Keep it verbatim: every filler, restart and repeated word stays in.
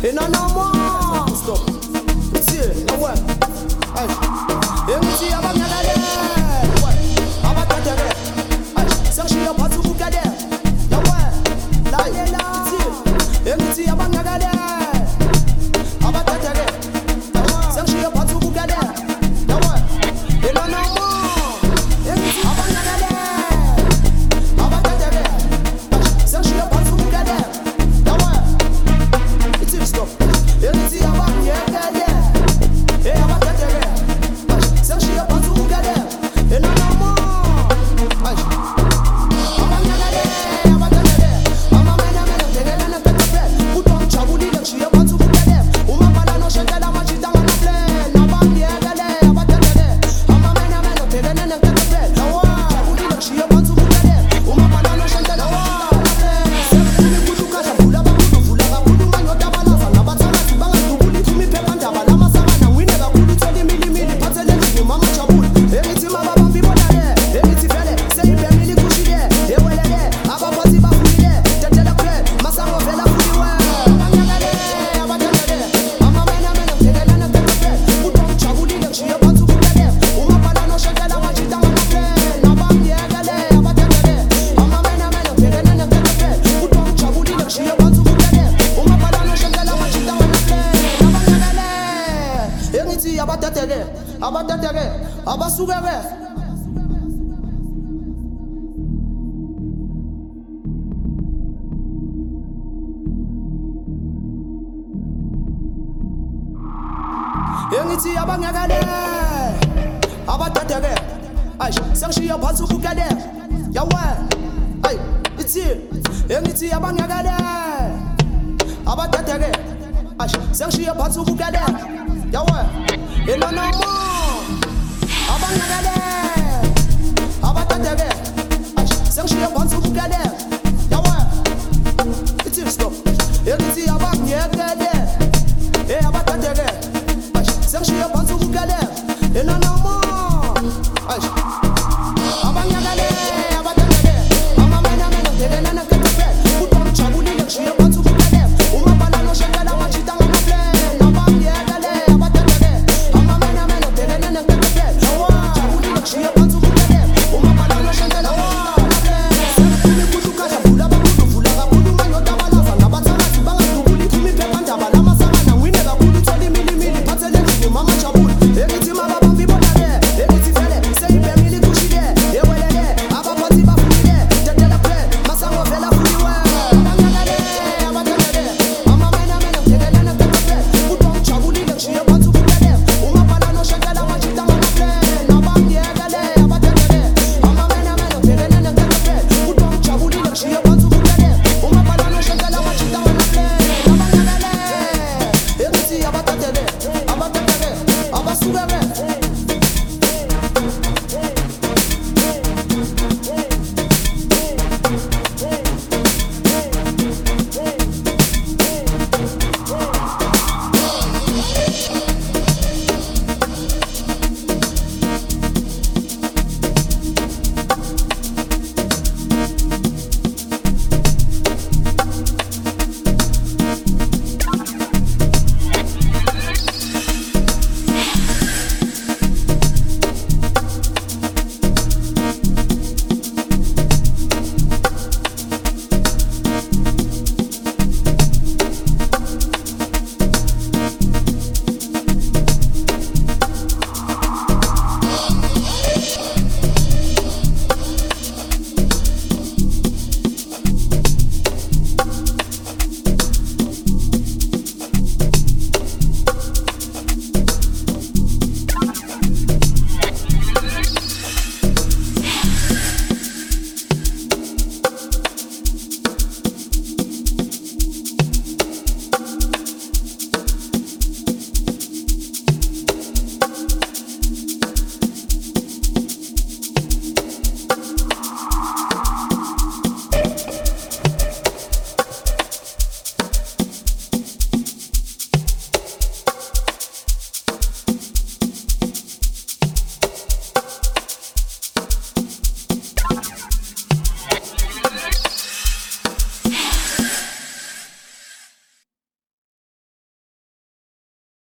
Et non, non, moi. Stop. Si, ah ouais. Aïe. Et nous, si, ah bah, bien allé. Ouais. Ah bah, t'as t'es. Aïe. Serge, il y a pas de sous cadet. Ah ouais. Là, il est là. Si. Et nous, si, ah bah, bien allé. Ah bah, t'as t'es. Serge, il y a pas de sous cadet. Ah ouais. Et non, non, moi. Et nous, si, ah bah, bien allé. Ah bah, t'as t'es. Aïe. Serge, il y a pas de sous cadet. Ah ouais. It's it, stop. Et nous, si, ah bah, bien allé. Et ah bah, t'as t'es. Serge, il y a pas de sous cadet. Et non, non, moi. Aïe. Ah bah, bien allé. Ah bah, t'as t'es. Ah bah, mena, mena, t'es là, t'es t'es fait. Bouton, chabou, dis donc, il y a pas de sous cadet. Ou ma pas là, non, j'ai la magie dans la plaine. Ah bah, bien allé. Ah bah, t'as t'es. Ah bah, mena, mena, t'es là, t'es t'es fait. Ah ouais. Chabou, dis donc, il y a pas de sous cadet. Ou ma pas là, non, j'ai la magie dans la plaine. C'est pour les coups, cacha, boula, bah, boulou, boula, bah, boulou, manio, tabala, ça n'a pas de sana, tu vas, tu boulis, tu m'y fais pas, tabala, ma savana, oui, n'est pas boulou, tu dis, mili, mili, pas de zèle, tu dis, maman, chaboul. Hériti, ma baba, bi, bon, allez. Hériti, fêlé, c'est hyper, mili, couchilé. Et ouais, les, les, ah bah, vas-y, bah, fouillé. T'es, t'es la plaie, ma savon, fait la fouille, ouais. Ah bah, bien, allez, ah bah, t'es, t'es, ah bah, mena, mena, t'es là, t'es, t'es fait. Bouton, chabou, dis donc, j'y ai pas de sous cadet. Ou ma pas là, non, j'ai la magie dans la plaine. Ah bah, bien, allez, ah bah, t'es, t'es, ah bah, mena, mena, t'es là, t'es, t'es fait. Bouton, chabou, dis donc, j'y ai pas de sous cadet. Ou ma pas là, non, j'ai la magie dans la plaine. Ah bah, bien, allez. Hériti, ah bah, t'es, t'es, ah bah, t'es, t'es, ah bah, sourire. Hériti, ah bah, nyagade. Ah bah, t'es, t'es. Aïe, Serge, il y a pas de sous cadet. Ya ouais. Aïe, ici. Hériti, ah bah, nyagade. Ah bah, t'es, t'es. Aïe, Serge, il y a pas de sous cadet. Ya ouais. Et non, non, moi. Ah bah, nyagade. Ah bah, t'es, t'es. Aïe, Serge, il y a pas de sous cadet.